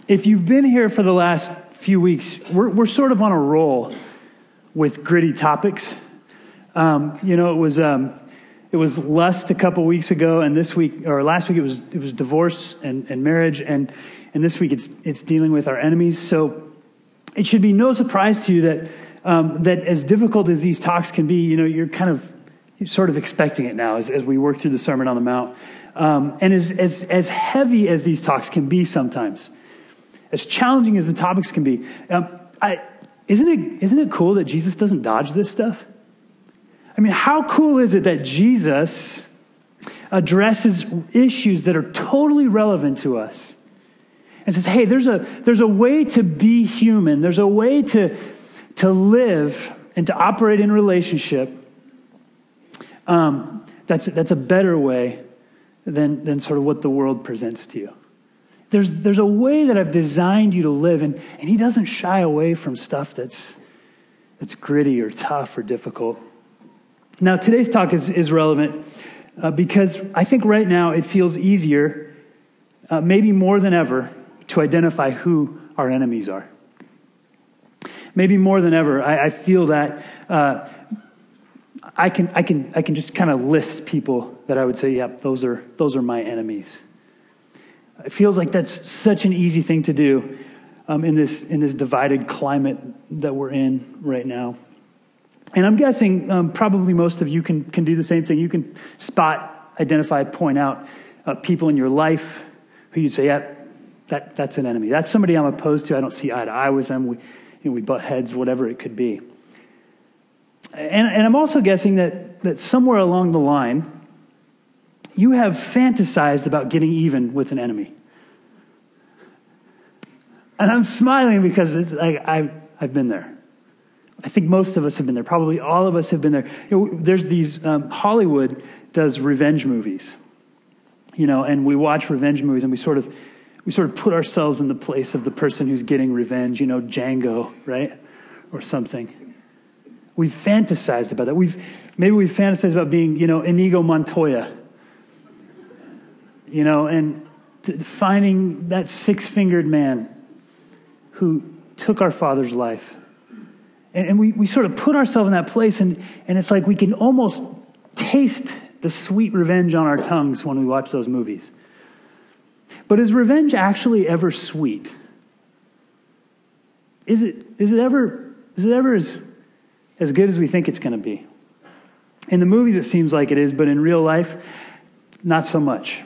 If you've been here for the last few weeks, we're sort of on a roll with gritty topics. It was lust a couple weeks ago, and this week or last week it was divorce and marriage, and this week it's dealing with our enemies. So it should be no surprise to you that as difficult as these talks can be, you're sort of expecting it now as we work through the Sermon on the Mount, and as heavy as these talks can be sometimes, as challenging as the topics can be. Isn't it cool that Jesus doesn't dodge this stuff? I mean, how cool is it that Jesus addresses issues that are totally relevant to us and says, hey, there's a way to be human. There's a way to live and to operate in relationship. That's a better way than sort of what the world presents to you. There's a way that I've designed you to live, and he doesn't shy away from stuff that's gritty or tough or difficult. Now, today's talk is relevant because I think right now it feels easier, maybe more than ever, to identify who our enemies are. Maybe more than ever, I feel that I can just kind of list people that I would say, yep, those are my enemies. It feels like that's such an easy thing to do in this divided climate that we're in right now. And I'm guessing probably most of you can do the same thing. You can spot, identify, point out people in your life who you'd say, yeah, that's an enemy. That's somebody I'm opposed to. I don't see eye to eye with them. We butt heads, whatever it could be. And I'm also guessing that somewhere along the line, you have fantasized about getting even with an enemy. And I'm smiling because it's like I've been there. I think most of us have been there. Probably all of us have been there. There's these, Hollywood does revenge movies, and we watch revenge movies and we sort of put ourselves in the place of the person who's getting revenge, Django, right? Or something. We've fantasized about that. Maybe we've fantasized about being, Inigo Montoya, and finding that six-fingered man who took our father's life. And we sort of put ourselves in that place, and it's like we can almost taste the sweet revenge on our tongues when we watch those movies. But is revenge actually ever sweet? Is it ever as good as we think it's going to be? In the movies it seems like it is, but in real life, not so much.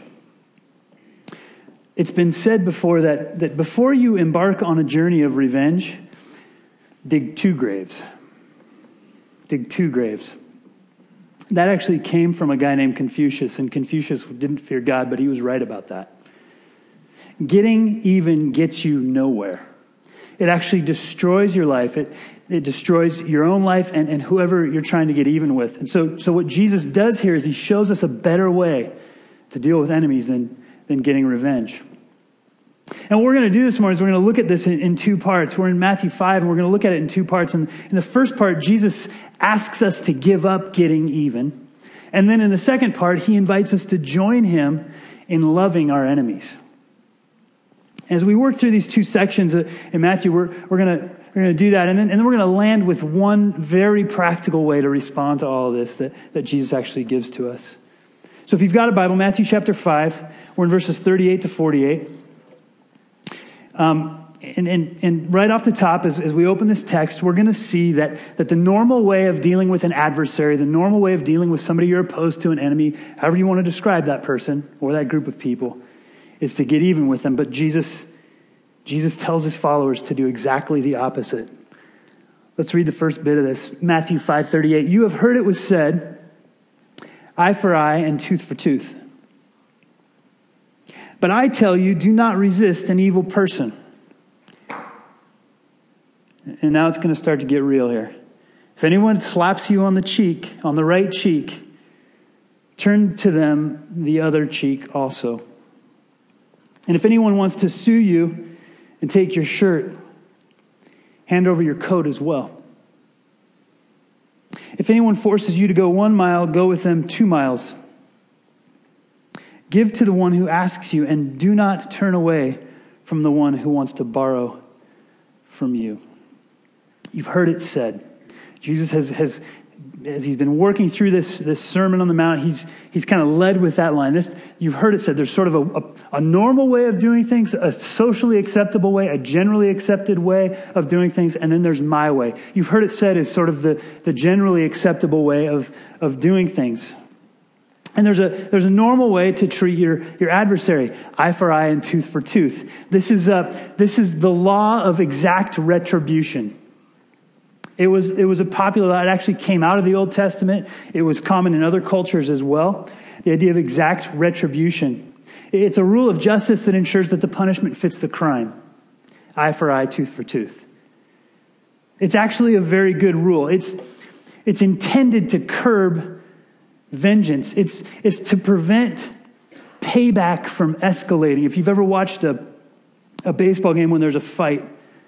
It's been said before that before you embark on a journey of revenge, dig two graves. Dig two graves. That actually came from a guy named Confucius, and Confucius didn't fear God, but he was right about that. Getting even gets you nowhere. It actually destroys your life. It destroys your own life and whoever you're trying to get even with. And so what Jesus does here is he shows us a better way to deal with enemies than getting revenge. And what we're going to do this morning is we're going to look at this in two parts. We're in Matthew 5, and we're going to look at it in two parts. And in the first part, Jesus asks us to give up getting even. And then in the second part, he invites us to join him in loving our enemies. As we work through these two sections in Matthew, we're going to do that. And then we're going to land with one very practical way to respond to all of this that Jesus actually gives to us. So if you've got a Bible, Matthew chapter 5, we're in verses 38 to 48. And right off the top, as we open this text, we're going to see that the normal way of dealing with an adversary, the normal way of dealing with somebody you're opposed to, an enemy, however you want to describe that person or that group of people, is to get even with them. But Jesus tells his followers to do exactly the opposite. Let's read the first bit of this. Matthew 5:38. You have heard it was said, eye for eye and tooth for tooth. But I tell you, do not resist an evil person. And now it's going to start to get real here. If anyone slaps you on the cheek, on the right cheek, turn to them the other cheek also. And if anyone wants to sue you and take your shirt, hand over your coat as well. If anyone forces you to go 1 mile, go with them 2 miles. Give to the one who asks you, and do not turn away from the one who wants to borrow from you. You've heard it said. Jesus has as he's been working through this Sermon on the Mount, he's kind of led with that line. You've heard it said, there's sort of a normal way of doing things, a socially acceptable way, a generally accepted way of doing things, and then there's my way. You've heard it said as sort of the generally acceptable way of doing things. And there's a normal way to treat your adversary, eye for eye and tooth for tooth. This is the law of exact retribution. It was a popular law. It actually came out of the Old Testament. It was common in other cultures as well. The idea of exact retribution. It's a rule of justice that ensures that the punishment fits the crime. Eye for eye, tooth for tooth. It's actually a very good rule. It's intended to curb vengeance. It's to prevent payback from escalating. If you've ever watched a baseball game when there's a fight,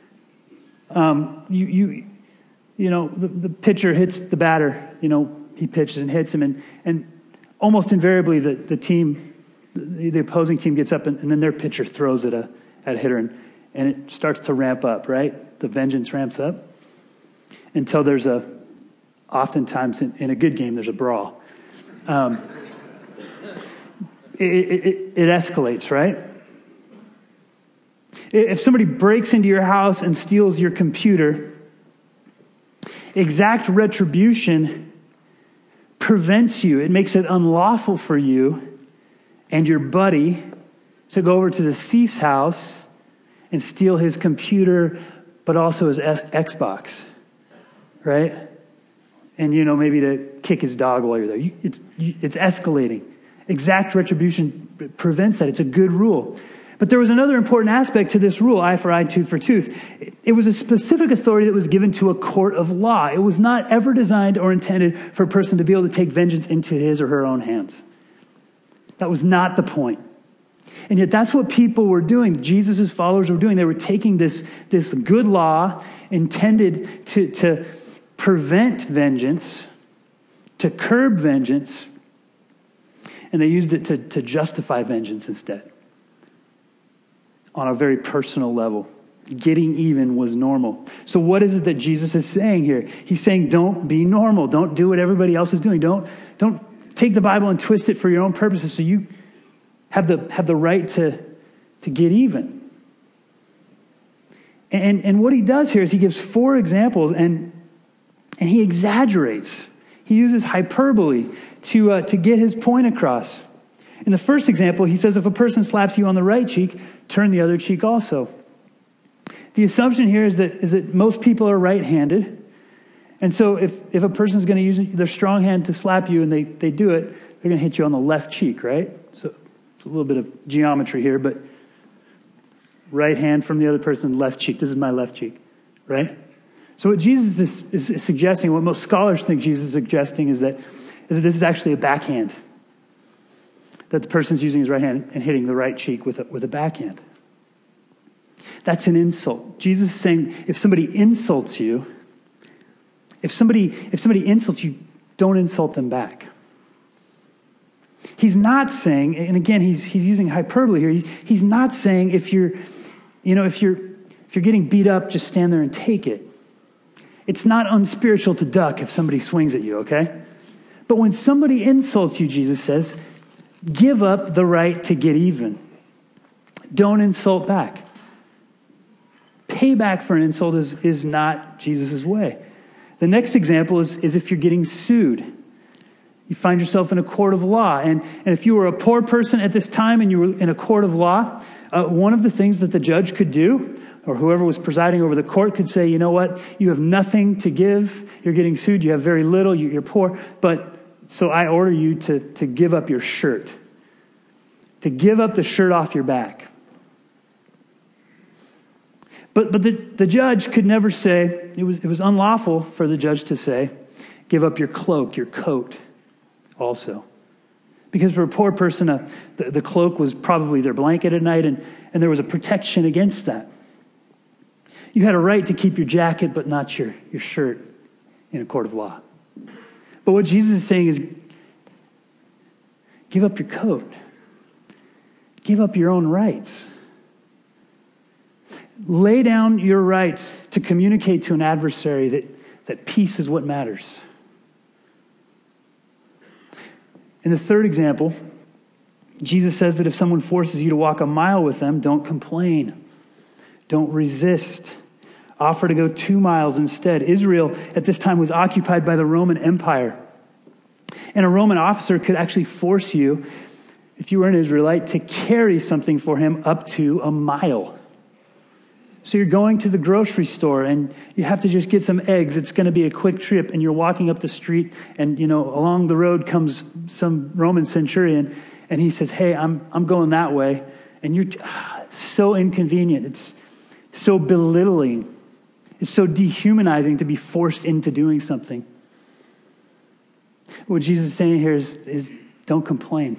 the pitcher hits the batter, he pitches and hits him, and almost invariably the opposing team gets up and then their pitcher throws it at a hitter and it starts to ramp up, right? The vengeance ramps up until there's oftentimes in a good game, there's a brawl. It escalates, right? If somebody breaks into your house and steals your computer, exact retribution prevents you. It makes it unlawful for you and your buddy to go over to the thief's house and steal his computer, but also his Xbox, right? And, maybe to kick his dog while you're there. It's escalating. Exact retribution prevents that. It's a good rule. But there was another important aspect to this rule, eye for eye, tooth for tooth. It was a specific authority that was given to a court of law. It was not ever designed or intended for a person to be able to take vengeance into his or her own hands. That was not the point. And yet that's what people were doing. Jesus' followers were doing. They were taking this good law intended to prevent vengeance, to curb vengeance, and they used it to justify vengeance instead. On a very personal level. Getting even was normal. So what is it that Jesus is saying here? He's saying don't be normal. Don't do what everybody else is doing. Don't take the Bible and twist it for your own purposes so you have the right to get even. And what he does here is he gives 4 examples and he exaggerates. He uses hyperbole to get his point across. In the first example, he says, if a person slaps you on the right cheek, turn the other cheek also. The assumption here is that most people are right-handed. And so if a person's going to use their strong hand to slap you and they do it, they're going to hit you on the left cheek, right? So it's a little bit of geometry here, but right hand from the other person, left cheek. This is my left cheek, right? So what Jesus is suggesting, what most scholars think Jesus is suggesting is that this is actually a backhand. That the person's using his right hand and hitting the right cheek with a backhand. That's an insult. Jesus is saying if somebody insults you, if somebody insults you, don't insult them back. He's not saying, and again, he's using hyperbole here. He's not saying if you're getting beat up, just stand there and take it. It's not unspiritual to duck if somebody swings at you, okay? But when somebody insults you, Jesus says, give up the right to get even. Don't insult back. Payback for an insult is not Jesus' way. The next example is if you're getting sued. You find yourself in a court of law. And if you were a poor person at this time and you were in a court of law, one of the things that the judge could do, or whoever was presiding over the court could say, you know what, you have nothing to give. You're getting sued. You have very little. You're poor. So I order you to give up your shirt. To give up the shirt off your back. But the judge could never say, it was unlawful for the judge to say, give up your cloak, your coat also. Because for a poor person, the cloak was probably their blanket at night, and there was a protection against that. You had a right to keep your jacket, but not your shirt in a court of law. But what Jesus is saying is, give up your coat. Give up your own rights. Lay down your rights to communicate to an adversary that peace is what matters. In the third example, Jesus says that if someone forces you to walk a mile with them, don't complain. Don't resist. Offer to go 2 miles instead. Israel at this time was occupied by the Roman Empire. And a Roman officer could actually force you, if you were an Israelite, to carry something for him up to a mile. So you're going to the grocery store and you have to just get some eggs. It's going to be a quick trip, and you're walking up the street, and along the road comes some Roman centurion, and he says, "Hey, I'm going that way." And you're so inconvenient. It's so belittling. It's so dehumanizing to be forced into doing something. What Jesus is saying here is don't complain.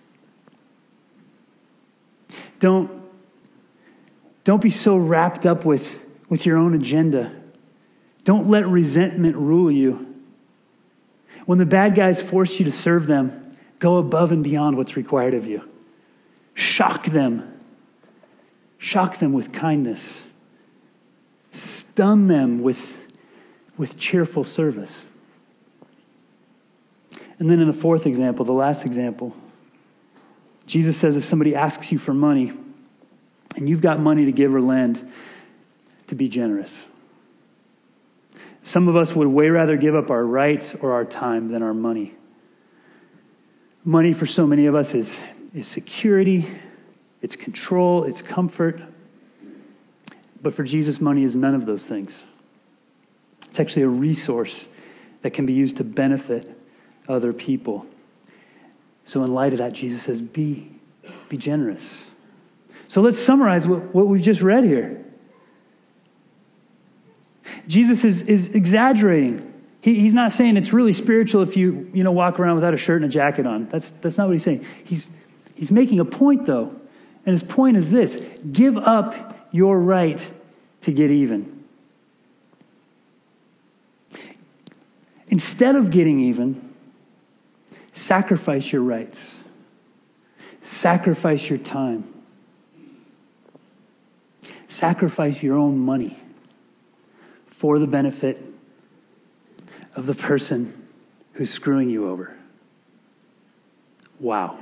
Don't be so wrapped up with your own agenda. Don't let resentment rule you. When the bad guys force you to serve them, go above and beyond what's required of you. Shock them. Shock them with kindness. Stun them with cheerful service. And then in the fourth example, the last example, Jesus says if somebody asks you for money and you've got money to give or lend, to be generous. Some of us would way rather give up our rights or our time than our money. Money for so many of us is security, it's control, it's comfort. But for Jesus, money is none of those things. It's actually a resource that can be used to benefit other people. So in light of that, Jesus says, be generous. So let's summarize what we've just read here. Jesus is exaggerating. He's not saying it's really spiritual if you walk around without a shirt and a jacket on. That's not what he's saying. He's making a point, though. And his point is this: give up your right to get even. Instead of getting even, sacrifice your rights. Sacrifice your time. Sacrifice your own money for the benefit of the person who's screwing you over. Wow.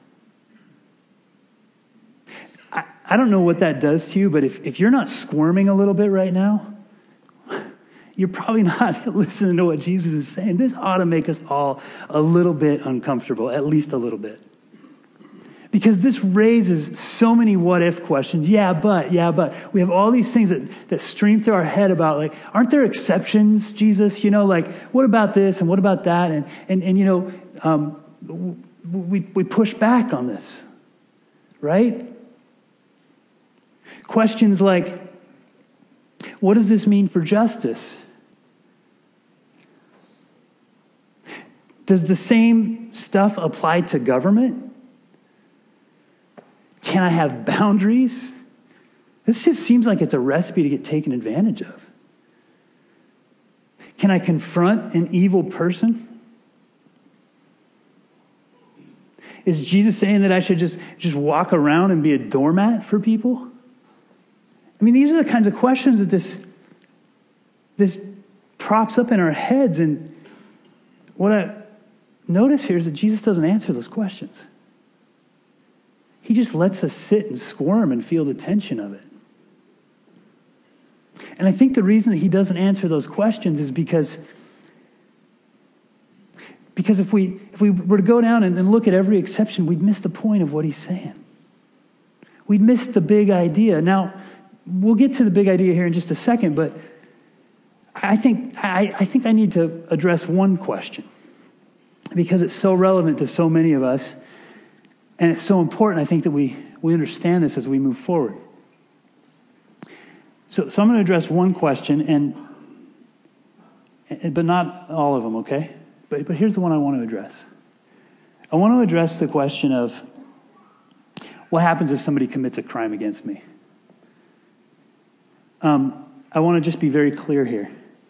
I don't know what that does to you, but if you're not squirming a little bit right now, you're probably not listening to what Jesus is saying. This ought to make us all a little bit uncomfortable, at least a little bit. Because this raises so many what-if questions. Yeah, but. We have all these things that stream through our head about, aren't there exceptions, Jesus? What about this and what about that? And we push back on this, right? Questions like, what does this mean for justice? Does the same stuff apply to government? Can I have boundaries? This just seems like it's a recipe to get taken advantage of. Can I confront an evil person? Is Jesus saying that I should just walk around and be a doormat for people? I mean, these are the kinds of questions that this props up in our heads. And what I notice here is that Jesus doesn't answer those questions. He just lets us sit and squirm and feel the tension of it. And I think the reason that he doesn't answer those questions is because if we were to go down and look at every exception, we'd miss the point of what he's saying. We'd miss the big idea. Now, we'll get to the big idea here in just a second, but I think I need to address one question because it's so relevant to so many of us. And it's so important, I think, that we understand this as we move forward. So I'm going to address one question, but not all of them, okay? But here's the one I want to address. I want to address the question of what happens if somebody commits a crime against me? I want to just be very clear here.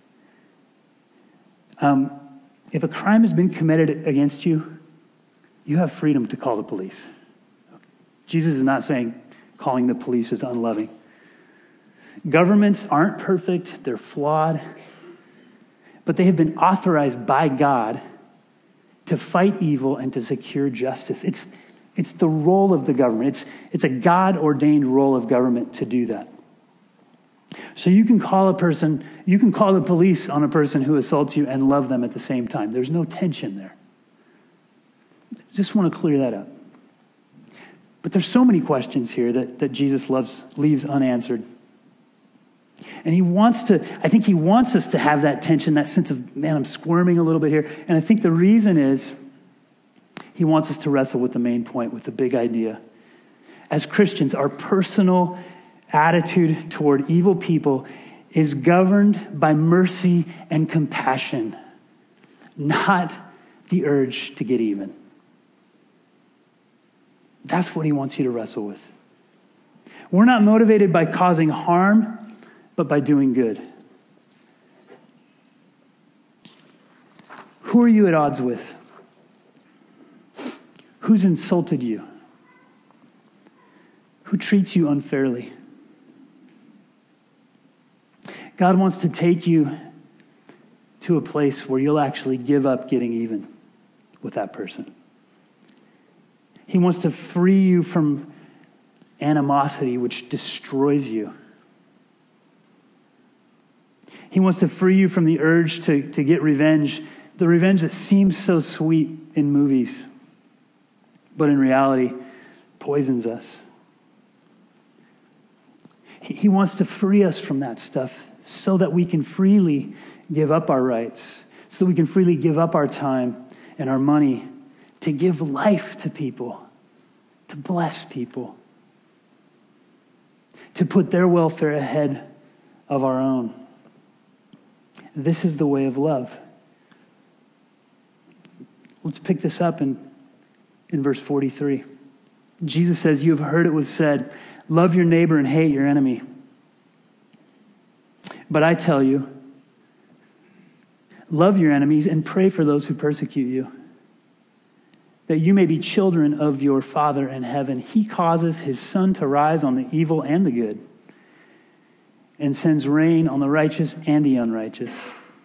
If a crime has been committed against you, you have freedom to call the police. Jesus is not saying calling the police is unloving. Governments aren't perfect, they're flawed, but they have been authorized by God to fight evil and to secure justice. It's the role of the government. It's a God-ordained role of government to do that. So you can call the police on a person who assaults you and love them at the same time. There's no tension there. Just want to clear that up. But there's so many questions here that Jesus leaves unanswered. And I think he wants us to have that tension, that sense of, man, I'm squirming a little bit here. And I think the reason is he wants us to wrestle with the main point, with the big idea. As Christians, our personal attitude toward evil people is governed by mercy and compassion, not the urge to get even. That's what he wants you to wrestle with. We're not motivated by causing harm, but by doing good. Who are you at odds with? Who's insulted you? Who treats you unfairly? God wants to take you to a place where you'll actually give up getting even with that person. He wants to free you from animosity, which destroys you. He wants to free you from the urge to get revenge, the revenge that seems so sweet in movies, but in reality poisons us. He wants to free us from that stuff so that we can freely give up our rights, so that we can freely give up our time and our money to give life to people, to bless people, to put their welfare ahead of our own. This is the way of love. Let's pick this up in verse 43. Jesus says, "You have heard it was said, love your neighbor and hate your enemy. But I tell you, love your enemies and pray for those who persecute you, that you may be children of your Father in heaven. He causes his sun to rise on the evil and the good, and sends rain on the righteous and the unrighteous.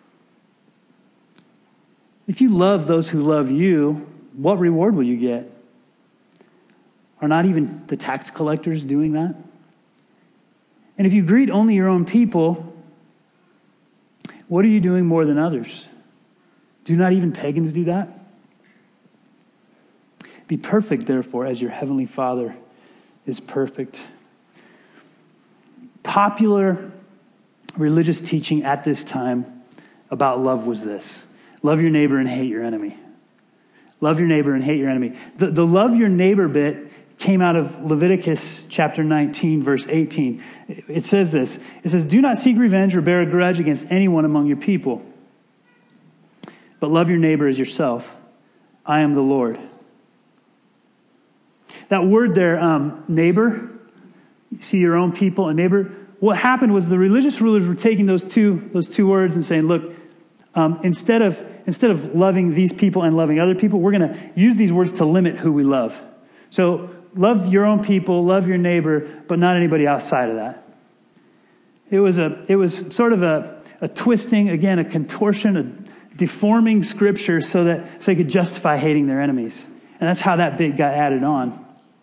If you love those who love you, what reward will you get? Are not even the tax collectors doing that? And if you greet only your own people, what are you doing more than others? Do not even pagans do that? Be perfect, therefore, as your heavenly Father is perfect." Popular religious teaching at this time about love was this: love your neighbor and hate your enemy. Love your neighbor and hate your enemy. The love your neighbor bit came out of Leviticus chapter 19, verse 18. It says this. It says, "Do not seek revenge or bear a grudge against anyone among your people, but love your neighbor as yourself. I am the Lord." That word there, neighbor, you see your own people, a neighbor. What happened was the religious rulers were taking those two words and saying, look, instead of loving these people and loving other people, we're going to use these words to limit who we love. So love your own people, love your neighbor, but not anybody outside of that. It was sort of a twisting, again, a contortion, a deforming scripture so they could justify hating their enemies. And that's how that bit got added on.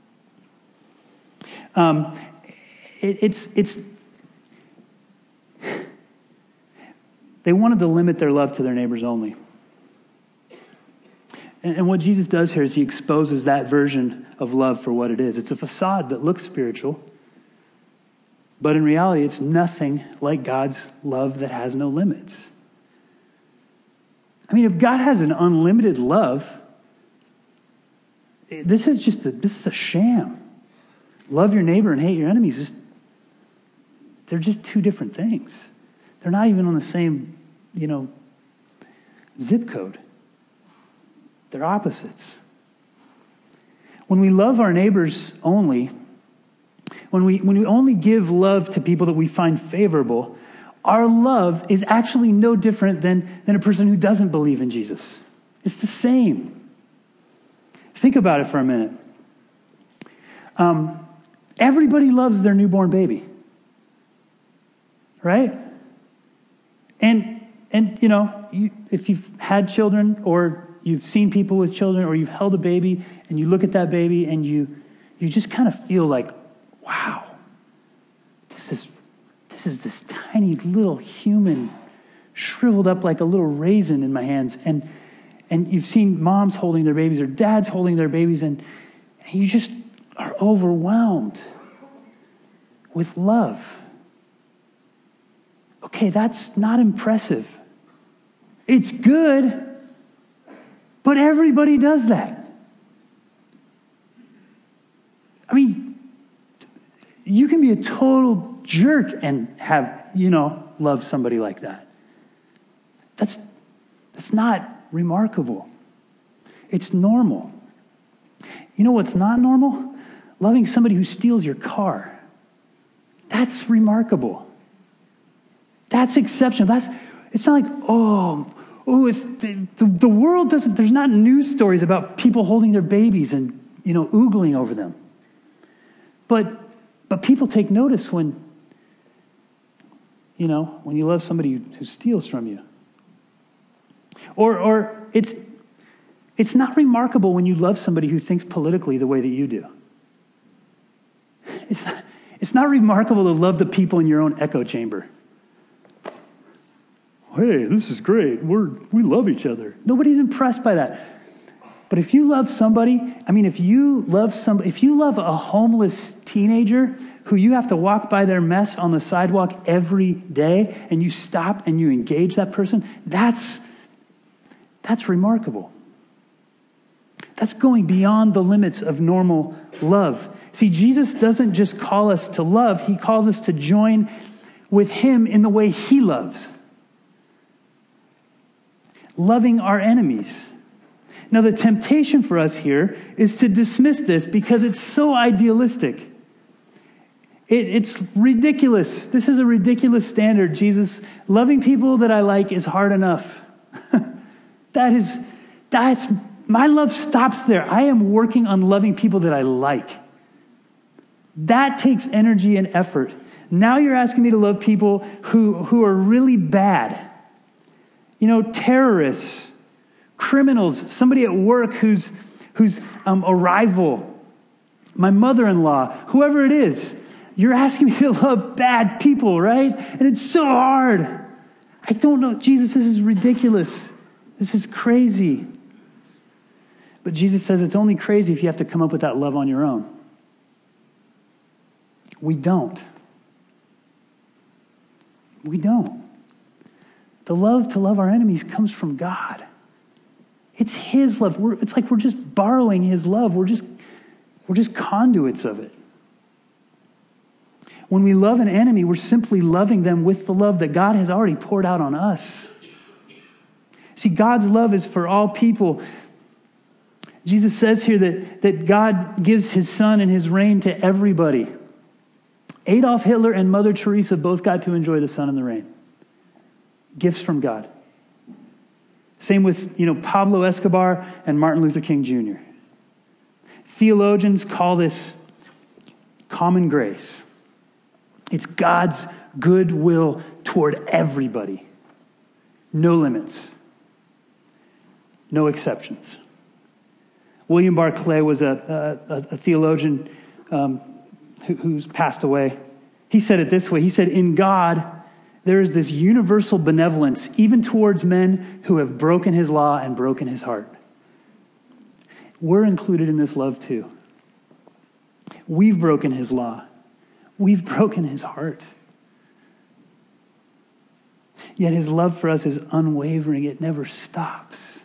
They wanted to limit their love to their neighbors only. And what Jesus does here is he exposes that version of love for what it is. It's a facade that looks spiritual, but in reality, it's nothing like God's love that has no limits. I mean, if God has an unlimited love, this is a sham. Love your neighbor and hate your enemies. They're just two different things. They're not even on the same, zip code. They're opposites. When we love our neighbors only, when we only give love to people that we find favorable, our love is actually no different than a person who doesn't believe in Jesus. It's the same. Think about it for a minute. Everybody loves their newborn baby. right? And you know, if you've had children or you've seen people with children or you've held a baby and you look at that baby and you just kind of feel like, wow, this is this tiny little human shriveled up like a little raisin in my hands. And you've seen moms holding their babies or dads holding their babies, and you just are overwhelmed with love. Okay, that's not impressive. It's good, but everybody does that. I mean, you can be a total jerk and have, love somebody like that. That's not remarkable. It's normal. You know what's not normal? Loving somebody who steals your car. That's remarkable. That's exceptional. It's not like, it's the world doesn't, there's not news stories about people holding their babies and, oogling over them. But people take notice when you love somebody who steals from you. Or it's not remarkable when you love somebody who thinks politically the way that you do. It's not remarkable to love the people in your own echo chamber. Hey, this is great. We love each other. Nobody's impressed by that. But if you love somebody, if you love a homeless teenager who you have to walk by their mess on the sidewalk every day and you stop and you engage that person, that's remarkable. That's going beyond the limits of normal love. See, Jesus doesn't just call us to love, he calls us to join with him in the way he loves. Loving our enemies. Now, the temptation for us here is to dismiss this because it's so idealistic. It's ridiculous. This is a ridiculous standard. Jesus, loving people that I like is hard enough. That's my love stops there. I am working on loving people that I like. That takes energy and effort. Now you're asking me to love people who are really bad. Terrorists, criminals, somebody at work who's a rival, my mother-in-law, whoever it is. You're asking me to love bad people, right? And it's so hard. I don't know. Jesus, this is ridiculous. This is crazy. But Jesus says it's only crazy if you have to come up with that love on your own. We don't. We don't. The love to love our enemies comes from God. It's his love. It's like we're just borrowing his love. We're just conduits of it. When we love an enemy, we're simply loving them with the love that God has already poured out on us. See, God's love is for all people. Jesus says here that God gives his son and his reign to everybody. Adolf Hitler and Mother Teresa both got to enjoy the sun and the rain. Gifts from God. Same with, Pablo Escobar and Martin Luther King Jr. Theologians call this common grace. It's God's goodwill toward everybody. No limits. No exceptions. William Barclay was a theologian who's passed away. He said it this way. He said, in God, there is this universal benevolence, even towards men who have broken his law and broken his heart. We're included in this love too. We've broken his law. We've broken his heart. Yet his love for us is unwavering. It never stops.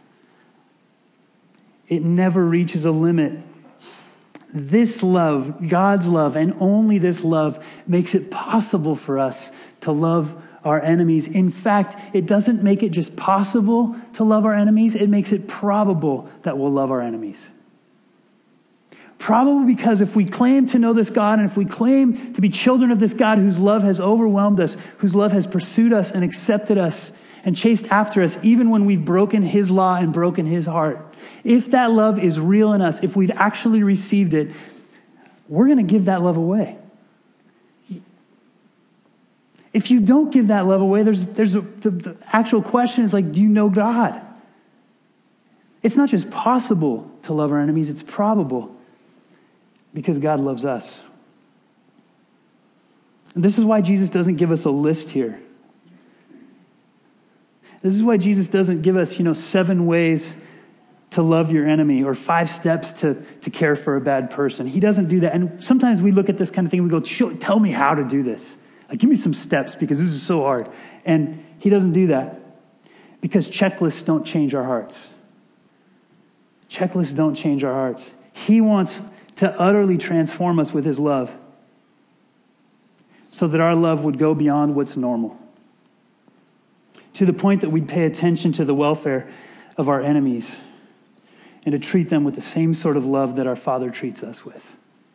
It never reaches a limit. This love, God's love, and only this love makes it possible for us to love our enemies. In fact, it doesn't make it just possible to love our enemies. It makes it probable that we'll love our enemies. Probable because if we claim to know this God and if we claim to be children of this God whose love has overwhelmed us, whose love has pursued us and accepted us and chased after us, even when we've broken his law and broken his heart, if that love is real in us, if we've actually received it, we're going to give that love away. If you don't give that love away, the actual question is like, do you know God? It's not just possible to love our enemies, it's probable because God loves us. And this is why Jesus doesn't give us a list here. This is why Jesus doesn't give us, 7 ways to love your enemy or 5 steps to care for a bad person. He doesn't do that. And sometimes we look at this kind of thing and we go, tell me how to do this. Like, give me some steps because this is so hard. And he doesn't do that because checklists don't change our hearts. Checklists don't change our hearts. He wants to utterly transform us with his love so that our love would go beyond what's normal, to the point that we'd pay attention to the welfare of our enemies and to treat them with the same sort of love that our Father treats us with.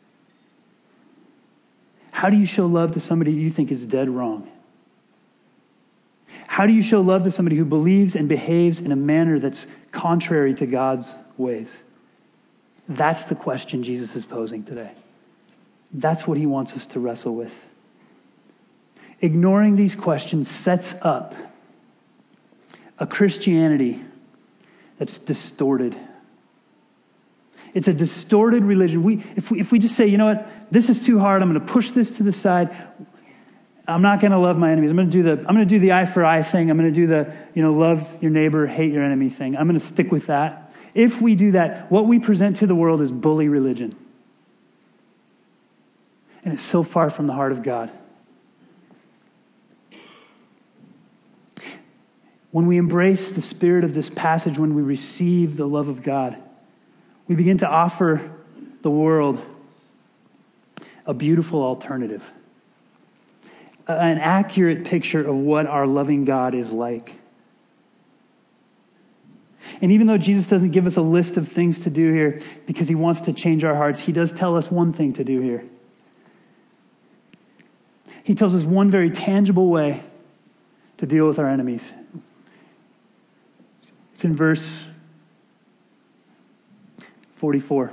How do you show love to somebody you think is dead wrong? How do you show love to somebody who believes and behaves in a manner that's contrary to God's ways? That's the question Jesus is posing today. That's what he wants us to wrestle with. Ignoring these questions sets up a Christianity that's distorted. It's a distorted religion. If we just say, you know what, this is too hard, I'm going to push this to the side. I'm not going to love my enemies. I'm going to do the eye for eye thing. I'm going to do the, love your neighbor, hate your enemy thing. I'm going to stick with that. If we do that, what we present to the world is bully religion. And it's so far from the heart of God. When we embrace the spirit of this passage, when we receive the love of God, we begin to offer the world a beautiful alternative, an accurate picture of what our loving God is like. And even though Jesus doesn't give us a list of things to do here because he wants to change our hearts, he does tell us one thing to do here. He tells us one very tangible way to deal with our enemies. It's in verse 44.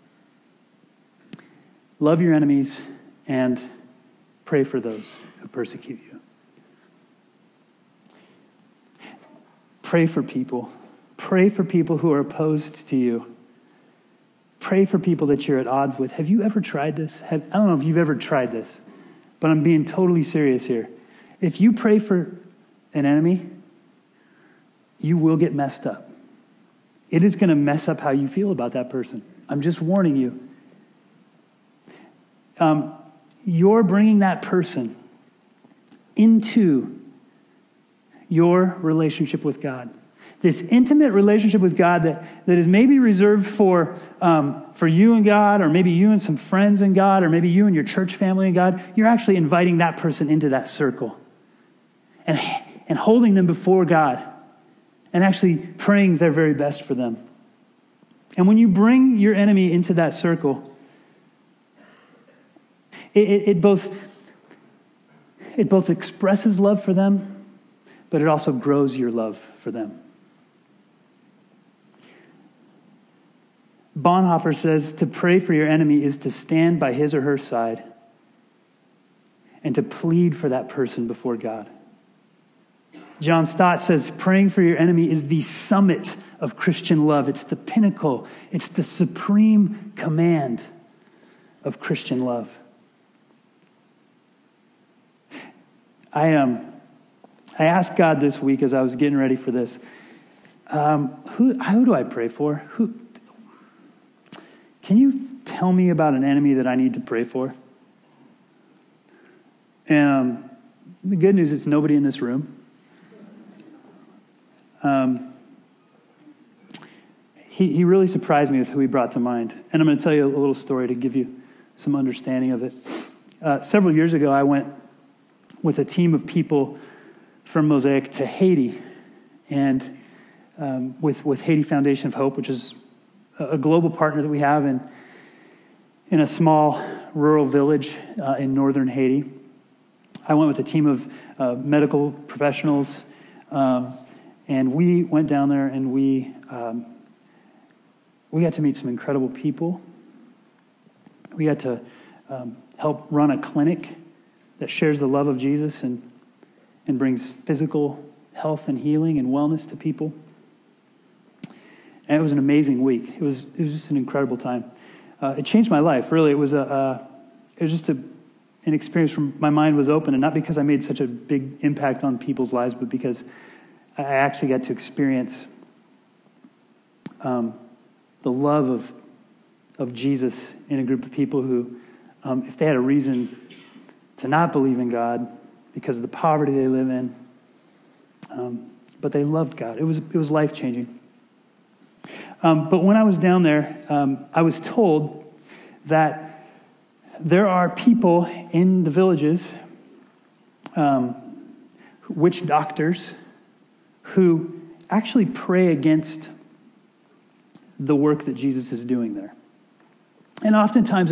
Love your enemies and pray for those who persecute you. Pray for people. Pray for people who are opposed to you. Pray for people that you're at odds with. Have you ever tried this? I don't know if you've ever tried this, but I'm being totally serious here. If you pray for an enemy, you will get messed up. It is going to mess up how you feel about that person. I'm just warning you. You're bringing that person into your relationship with God. This intimate relationship with God that is maybe reserved for you and God, or maybe you and some friends in God, or maybe you and your church family in God. You're actually inviting that person into that circle and holding them before God and actually praying their very best for them. And when you bring your enemy into that circle, it both expresses love for them, but it also grows your love for them. Bonhoeffer says to pray for your enemy is to stand by his or her side and to plead for that person before God. John Stott says praying for your enemy is the summit of Christian love. It's the pinnacle. It's the supreme command of Christian love. I asked God this week as I was getting ready for this, who do I pray for? Can you tell me about an enemy that I need to pray for? And the good news is nobody in this room. He really surprised me with who he brought to mind. And I'm going to tell you a little story to give you some understanding of it. Several years ago, I went with a team of people from Mosaic to Haiti, and with Haiti Foundation of Hope, which is a global partner that we have in a small rural village in northern Haiti. I went with a team of medical professionals, and we went down there and we got to meet some incredible people. We got to help run a clinic that shares the love of Jesus, and and brings physical health and healing and wellness to people. And it was an amazing week. It was just an incredible time. It changed my life, really. It was just an experience where my mind was open, and not because I made such a big impact on people's lives, but because I actually got to experience the love of Jesus in a group of people who, if they had a reason to not believe in God because of the poverty they live in, but they loved God. It was life-changing. But when I was down there, I was told that there are people in the villages, witch doctors, who actually pray against the work that Jesus is doing there. And oftentimes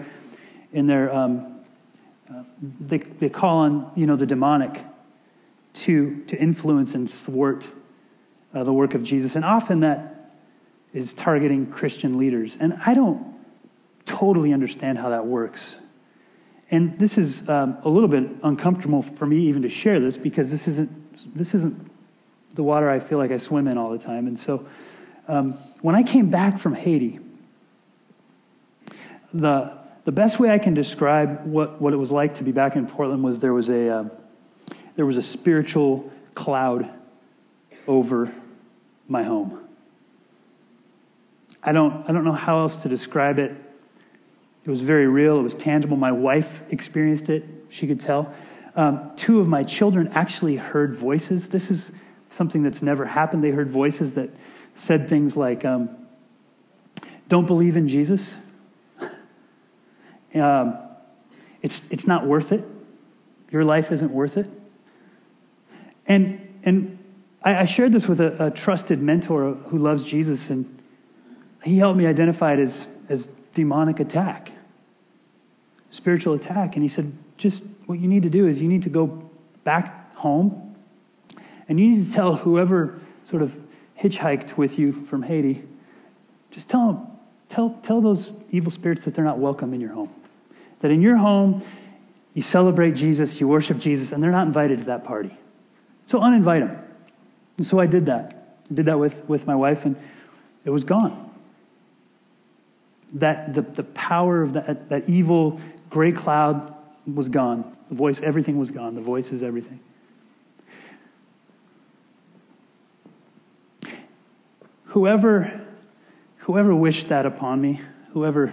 they call on, the demonic to influence and thwart the work of Jesus. And often that is targeting Christian leaders. And I don't totally understand how that works. And this is a little bit uncomfortable for me even to share this, because this isn't the water I feel like I swim in all the time. And so when I came back from Haiti, the best way I can describe what it was like to be back in Portland was there was a spiritual cloud over my home. I don't know how else to describe it. It was very real. It was tangible. My wife experienced it. She could tell. 2 of my children actually heard voices. This is something that's never happened. They heard voices that said things like, don't believe in Jesus. It's not worth it. Your life isn't worth it. And I shared this with a trusted mentor who loves Jesus, and he helped me identify it as demonic attack, spiritual attack. And he said, just what you need to do is you need to go back home, and you need to tell whoever sort of hitchhiked with you from Haiti, just tell those evil spirits that they're not welcome in your home. That in your home, you celebrate Jesus, you worship Jesus, and they're not invited to that party. So uninvite them. And so I did that. I did that with my wife, and it was gone. That the power of that evil gray cloud was gone. The voice, everything was gone. The voice is everything. Whoever wished that upon me, whoever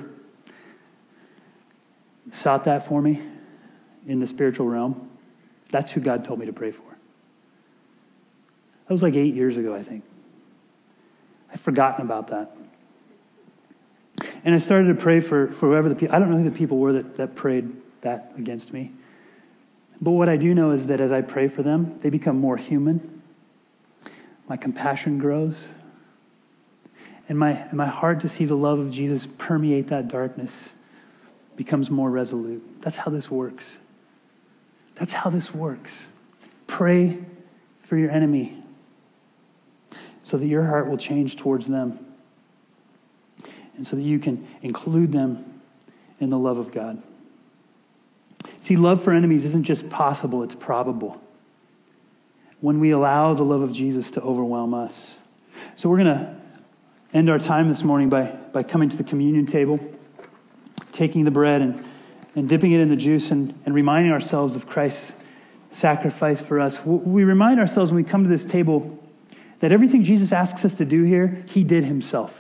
sought that for me in the spiritual realm, that's who God told me to pray for. That was like 8 years ago, I think. I'd forgotten about that. And I started to pray for whoever the people, I don't know who the people were that prayed that against me. But what I do know is that as I pray for them, they become more human. My compassion grows. And my heart to see the love of Jesus permeate that darkness becomes more resolute. That's how this works. That's how this works. Pray for your enemy so that your heart will change towards them, and so that you can include them in the love of God. See, love for enemies isn't just possible, it's probable when we allow the love of Jesus to overwhelm us. So we're going to end our time this morning by coming to the communion table, taking the bread and dipping it in the juice and reminding ourselves of Christ's sacrifice for us. We remind ourselves when we come to this table that everything Jesus asks us to do here, he did himself.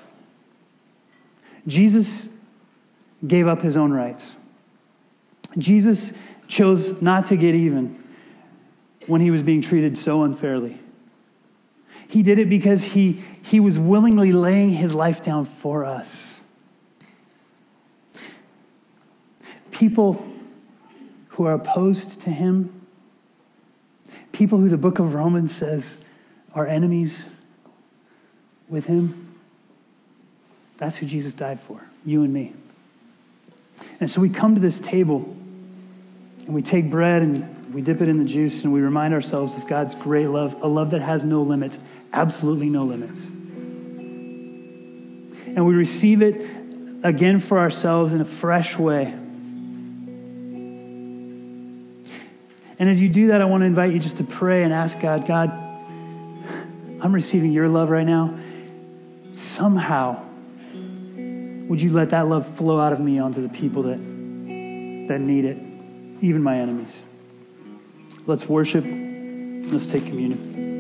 Jesus gave up his own rights. Jesus chose not to get even when he was being treated so unfairly. He did it because he was willingly laying his life down for us. People who are opposed to him, people who the book of Romans says are enemies with him, that's who Jesus died for, you and me. And so we come to this table and we take bread and we dip it in the juice and we remind ourselves of God's great love, a love that has no limits, absolutely no limits. And we receive it again for ourselves in a fresh way. And as you do that, I want to invite you just to pray and ask God, I'm receiving your love right now. Somehow, would you let that love flow out of me onto the people that need it, even my enemies? Let's worship. Let's take communion.